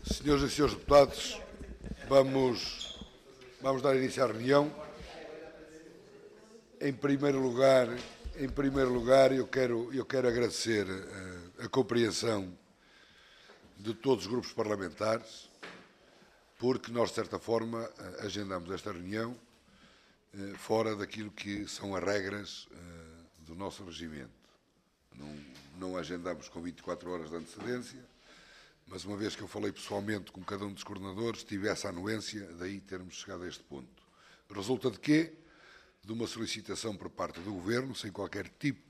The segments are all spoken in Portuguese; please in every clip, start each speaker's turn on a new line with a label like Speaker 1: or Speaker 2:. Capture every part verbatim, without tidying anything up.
Speaker 1: Senhoras e senhores deputados, vamos, vamos dar início à reunião. Em primeiro lugar, em primeiro lugar eu, quero, eu quero agradecer a, a compreensão de todos os grupos parlamentares, porque nós, de certa forma, agendamos esta reunião fora daquilo que são as regras do nosso regimento. Não, não agendamos com vinte e quatro horas de antecedência, mas uma vez que eu falei pessoalmente com cada um dos coordenadores, tive essa anuência, daí termos chegado a este ponto. Resulta de quê? De uma solicitação por parte do Governo, sem qualquer tipo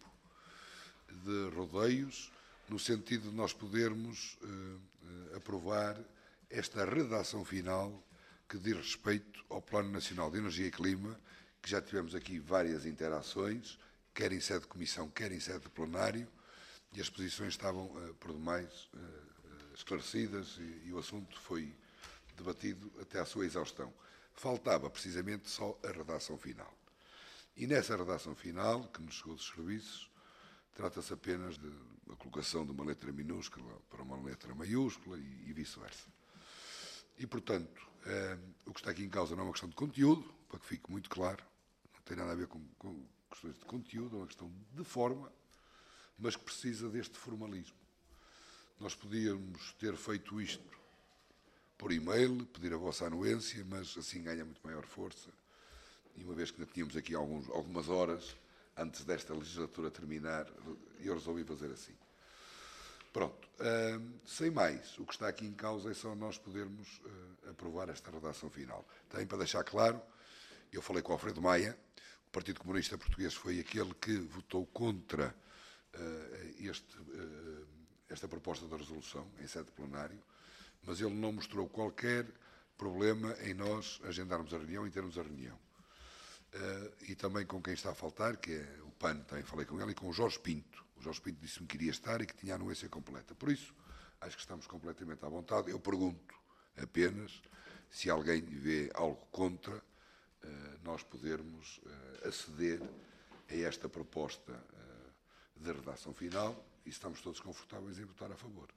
Speaker 1: de rodeios, no sentido de nós podermos eh, aprovar esta redação final que diz respeito ao Plano Nacional de Energia e Clima, que já tivemos aqui várias interações, quer em sede de comissão, quer em sede de plenário, e as posições estavam, eh, por demais, eh, esclarecidas e, e o assunto foi debatido até à sua exaustão. Faltava, precisamente, só a redação final. E nessa redação final, que nos chegou dos serviços, trata-se apenas de a colocação de uma letra minúscula para uma letra maiúscula e, e vice-versa. E, portanto, eh, o que está aqui em causa não é uma questão de conteúdo, para que fique muito claro, não tem nada a ver com, com questões de conteúdo, é uma questão de forma, mas que precisa deste formalismo. Nós podíamos ter feito isto por e-mail, pedir a vossa anuência, mas assim ganha muito maior força. E uma vez que ainda tínhamos aqui alguns, algumas horas antes desta legislatura terminar, eu resolvi fazer assim. Pronto. Uh, sem mais, o que está aqui em causa é só nós podermos uh, aprovar esta redação final. Também para deixar claro, eu falei com o Alfredo Maia, o Partido Comunista Português foi aquele que votou contra uh, este, uh, esta proposta de resolução em sede de plenário, mas ele não mostrou qualquer problema em nós agendarmos a reunião e termos a reunião. Uh, e também com quem está a faltar, que é o P A N, também falei com ele, e com o Jorge Pinto. O Jorge Pinto disse-me que iria estar e que tinha a anuência completa. Por isso, acho que estamos completamente à vontade. Eu pergunto apenas se alguém vê algo contra uh, nós podermos uh, aceder a esta proposta uh, de redação final e estamos todos confortáveis em votar a favor.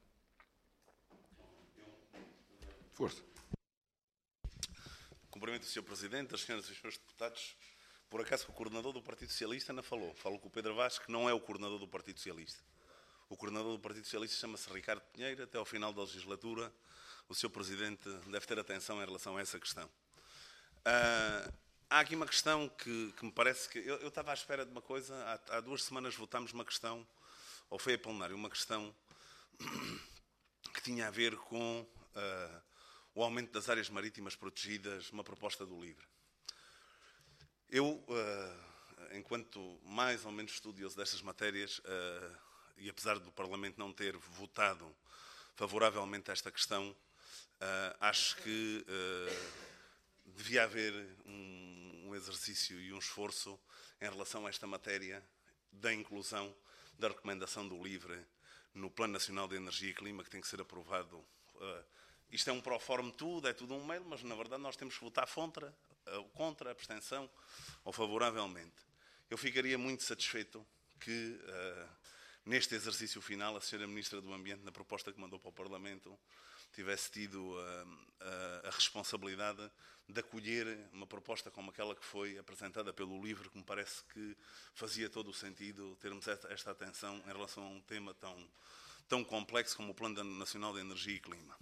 Speaker 1: Força.
Speaker 2: Cumprimento o senhor Presidente, as senhoras e os senhores deputados. Por acaso o coordenador do Partido Socialista não falou. Falou com o Pedro Vaz, que não é o coordenador do Partido Socialista. O coordenador do Partido Socialista chama-se Ricardo Pinheiro. Até ao final da legislatura, o senhor Presidente deve ter atenção em relação a essa questão. Uh, há aqui uma questão que, que me parece que... Eu, eu estava à espera de uma coisa. Há, há duas semanas votámos uma questão, ou foi a plenário, uma questão que tinha a ver com... Uh, o aumento das áreas marítimas protegidas, uma proposta do LIVRE. Eu, enquanto mais ou menos estudioso destas matérias, e apesar do Parlamento não ter votado favoravelmente a esta questão, acho que devia haver um exercício e um esforço em relação a esta matéria da inclusão da recomendação do LIVRE no Plano Nacional de Energia e Clima, que tem que ser aprovado. Isto é um proforme tudo, é tudo um mail, mas na verdade nós temos que votar contra, contra, abstenção ou favoravelmente. Eu ficaria muito satisfeito que, uh, neste exercício final, a senhora Ministra do Ambiente, na proposta que mandou para o Parlamento, tivesse tido uh, uh, a responsabilidade de acolher uma proposta como aquela que foi apresentada pelo LIVRE, que me parece que fazia todo o sentido termos esta atenção em relação a um tema tão, tão complexo como o Plano Nacional de Energia e Clima.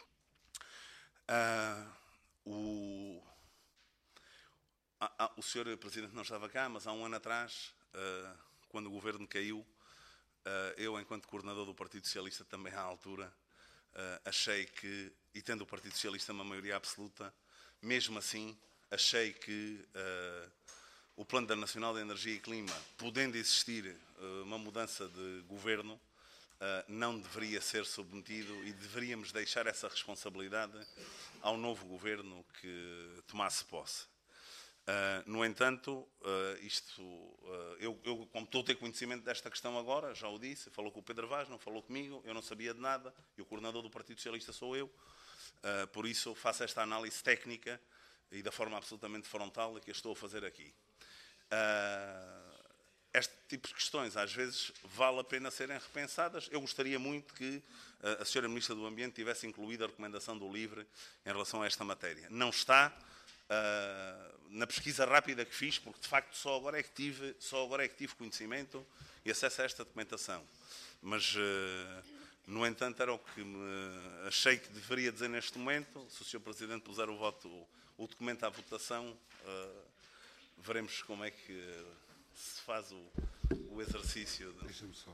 Speaker 2: Uh, o, ah, ah, o senhor Presidente não estava cá, mas há um ano atrás, uh, quando o Governo caiu, uh, eu, enquanto coordenador do Partido Socialista, também à altura, uh, achei que, e tendo o Partido Socialista uma maioria absoluta, mesmo assim, achei que uh, o Plano Nacional de Energia e Clima, podendo existir uh, uma mudança de governo, Uh, não deveria ser submetido e deveríamos deixar essa responsabilidade ao novo governo que tomasse posse. Uh, no entanto, uh, isto, uh, eu, eu, como estou a ter conhecimento desta questão agora, já o disse, falou com o Pedro Vaz, não falou comigo, eu não sabia de nada, e o coordenador do Partido Socialista sou eu, uh, por isso faço esta análise técnica e da forma absolutamente frontal que eu estou a fazer aqui. Uh, este tipo de questões, às vezes, vale a pena serem repensadas. Eu gostaria muito que a senhora Ministra do Ambiente tivesse incluído a recomendação do LIVRE em relação a esta matéria. Não está uh, na pesquisa rápida que fiz, porque, de facto, só agora é que tive, só agora é que tive conhecimento e acesso a esta documentação. Mas, uh, no entanto, era o que me achei que deveria dizer neste momento. Se o senhor Presidente puser o voto, o documento à votação, uh, veremos como é que se faz o, o exercício. De...
Speaker 1: Deixa-me só.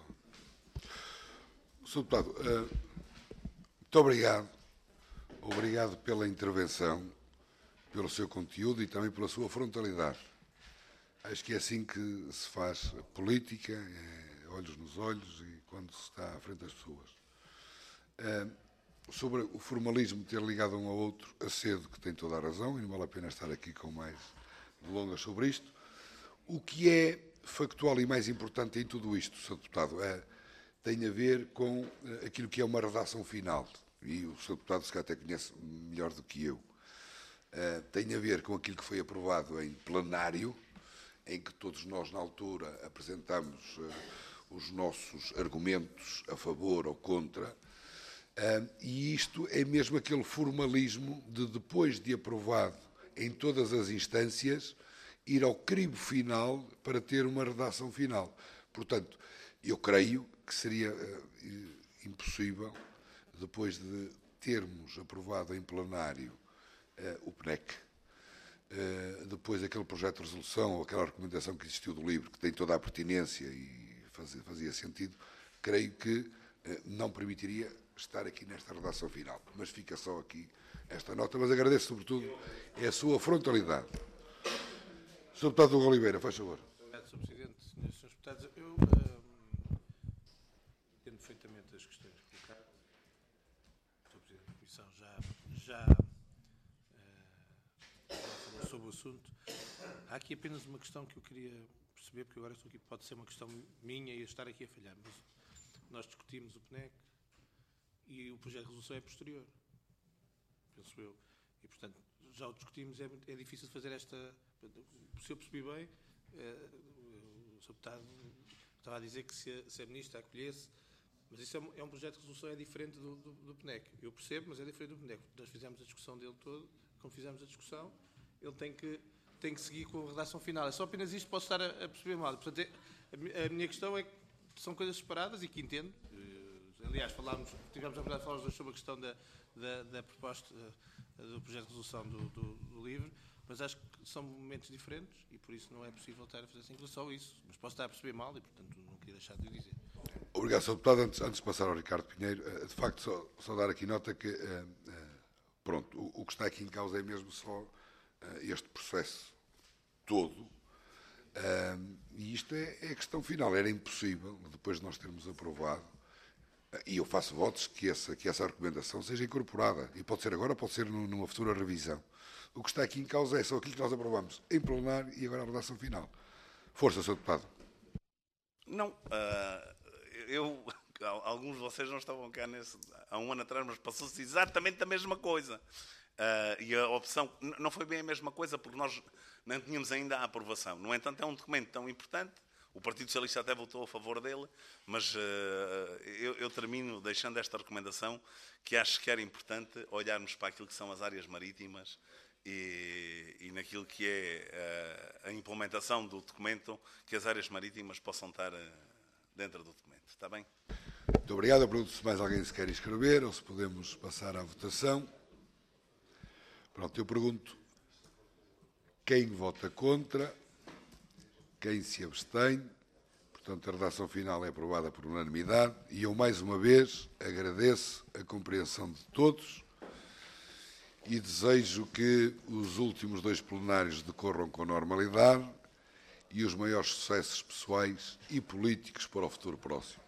Speaker 1: senhor Deputado, uh, muito obrigado. Obrigado pela intervenção, pelo seu conteúdo e também pela sua frontalidade. Acho que é assim que se faz política, é olhos nos olhos e quando se está à frente das pessoas. Uh, sobre o formalismo de ter ligado um ao outro, acedo que tem toda a razão e não vale a pena estar aqui com mais delongas sobre isto. O que é factual e mais importante em tudo isto, senhor Deputado, é, tem a ver com uh, aquilo que é uma redação final, e o senhor Deputado se calhar até conhece melhor do que eu. Uh, tem a ver com aquilo que foi aprovado em plenário, em que todos nós, na altura, apresentamos uh, os nossos argumentos a favor ou contra, uh, e isto é mesmo aquele formalismo de, depois de aprovado em todas as instâncias, ir ao crivo final para ter uma redação final. Portanto, eu creio que seria uh, impossível, depois de termos aprovado em plenário uh, o P N E C, uh, depois aquele projeto de resolução ou aquela recomendação que existiu do LIVRE, que tem toda a pertinência e fazia, fazia sentido, creio que uh, não permitiria estar aqui nesta redação final. Mas fica só aqui esta nota, mas agradeço sobretudo é a sua frontalidade. senhor Deputado Hugo Oliveira, faz favor.
Speaker 3: Obrigado, senhor Presidente. senhores Deputados, eu uh, entendo perfeitamente as questões colocadas. O senhor Presidente da Comissão já, já, uh, já falou sobre o assunto. Há aqui apenas uma questão que eu queria perceber, porque agora estou aqui, pode ser uma questão minha e eu estar aqui a falhar, mas nós discutimos o P N E C e o projeto de resolução é posterior, penso eu. E, portanto, já o discutimos, é, é difícil de fazer esta... Se eu percebi bem, eh, o senhor Deputado estava a dizer que se a, se a Ministra acolhesse, mas isso é um, é um projeto de resolução, é diferente do, do, do P N E C. Eu percebo, mas é diferente do P N E C. Nós fizemos a discussão dele todo, como fizemos a discussão, ele tem que, tem que seguir com a redação final. É só apenas isto que posso estar a, a perceber mal. Portanto, é, a, a minha questão é que são coisas separadas e que entendo. Aliás, falámos, tivemos a verdade de falar sobre a questão da, da, da proposta do projeto de resolução do, do, do LIVRE, mas acho que são momentos diferentes e por isso não é possível estar a fazer assim só isso. Mas posso estar a perceber mal e, portanto, não queria deixar de o dizer.
Speaker 1: Obrigado, senhor Deputado. Antes, antes de passar ao Ricardo Pinheiro, de facto, só, só dar aqui nota que, pronto, o, o que está aqui em causa é mesmo só este processo todo. E isto é, é a questão final. Era impossível, depois de nós termos aprovado, e eu faço votos que essa, que essa recomendação seja incorporada. E pode ser agora, pode ser numa futura revisão. O que está aqui em causa é só aquilo que nós aprovamos em plenário e agora a redação final. Força, senhor Deputado.
Speaker 2: Não, uh, eu, alguns de vocês não estavam cá nesse, há um ano atrás, mas passou-se exatamente a mesma coisa. Uh, e a opção não foi bem a mesma coisa porque nós não tínhamos ainda a aprovação. No entanto, é um documento tão importante. O Partido Socialista até votou a favor dele, mas uh, eu, eu termino deixando esta recomendação que acho que era importante olharmos para aquilo que são as áreas marítimas e, e naquilo que é uh, a implementação do documento, que as áreas marítimas possam estar uh, dentro do documento. Está bem?
Speaker 1: Muito obrigado. Eu pergunto se mais alguém se quer inscrever ou se podemos passar à votação. Pronto, eu pergunto quem vota contra. Quem se abstém, portanto, a redação final é aprovada por unanimidade e eu, mais uma vez, agradeço a compreensão de todos e desejo que os últimos dois plenários decorram com normalidade e os maiores sucessos pessoais e políticos para o futuro próximo.